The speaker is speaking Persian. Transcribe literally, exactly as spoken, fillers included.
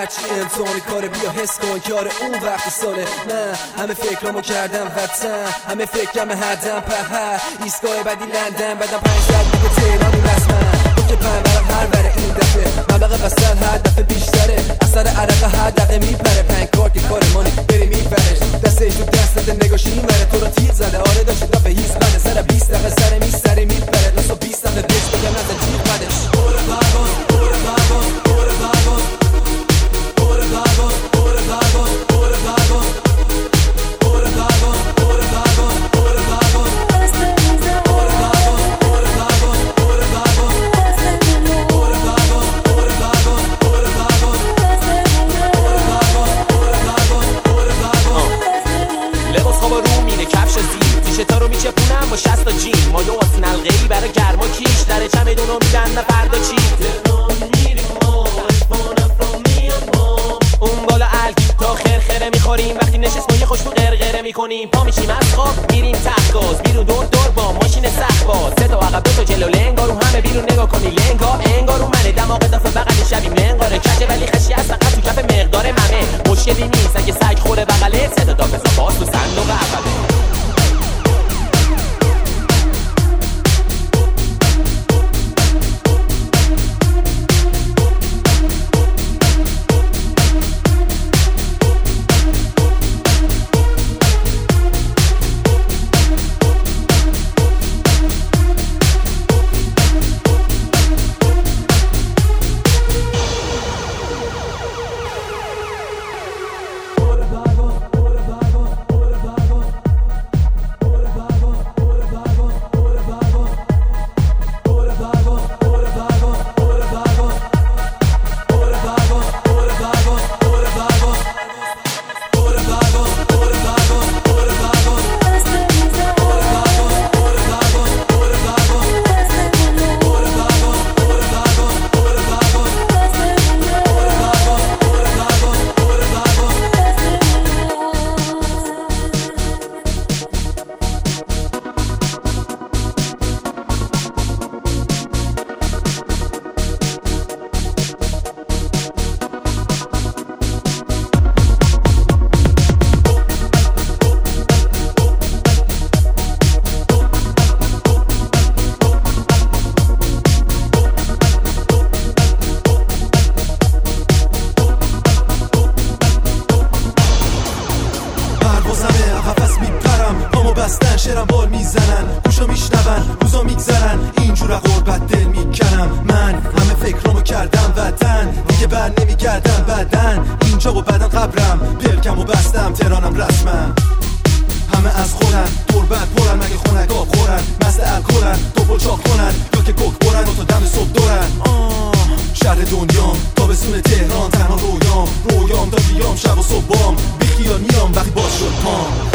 هرچی امتحان کاره بیا حس کن کار اون وقت ساله. من همه فکرامو کردم وطن، همه فکرم هردم په ایستگاه بعدی لندن، بعدم پنجصد دیگه تهران رسما. تو که پنبرم هر بره این دفعه مبلغ بستن هر دفعه بیشتره، اثر عرق هر دقیقه میپره. پنج کار که کار مانی بری میپرش، دستش تو دستت نگاش میمره. تو رو تیر زده آره داشته دفعه هیز بده، سر بیست دقیقه سر میز سر میپره. لسا بیست دقیقه بیش بگم نزد جیر بدش. اوره پرواز اوره پرواز اوره پرواز اوره پرواز اوره پرواز اوره پرواز اوره پرواز اوره پرواز اوره پرواز تا رو میچپونم با شصت تا جین مایه واسه نلقه‌ای برای گرما کیش در چمدونو میدن نه فردا چی اون بالا الک تا خرخره میخوریم وقتی نشست ما یه خوشبو غرغره میکنیم. پا میشیم از خواب میریم تخت گاز بیرون دور دور با ماشین سخت باز سه تا عقب دو تا جلو لنگارو همه بیرون نگاه کنی لنگا انگارو منه دماغ دافه بغل شبیم لنگاره کجه ولی خشی از فقط تو کف مقدار ممه مشکلی نیست اگه سگ خوره بغله سه تا دافه باز تو صندوق عقبه. بستن شرم بال میزنن گوشا میشنون روزا میگذرن اینجور غربت دل میکنم. من همه فکرامو کردم وطن دیگه بر نمیگردم بدن اینجا و بدن قبرم پلکم و بستم تهرانم رسما. همه از خورن تربت پرن مگه خونک آب خورن مست الکلن توپل چاق کنن یا که کوک برن و تا دم صبح دورن. شهر دنیام تابستون تهران تنها رویام رویام تا بیام شب و صبحام بیخیال میام وقتی باز شد پام.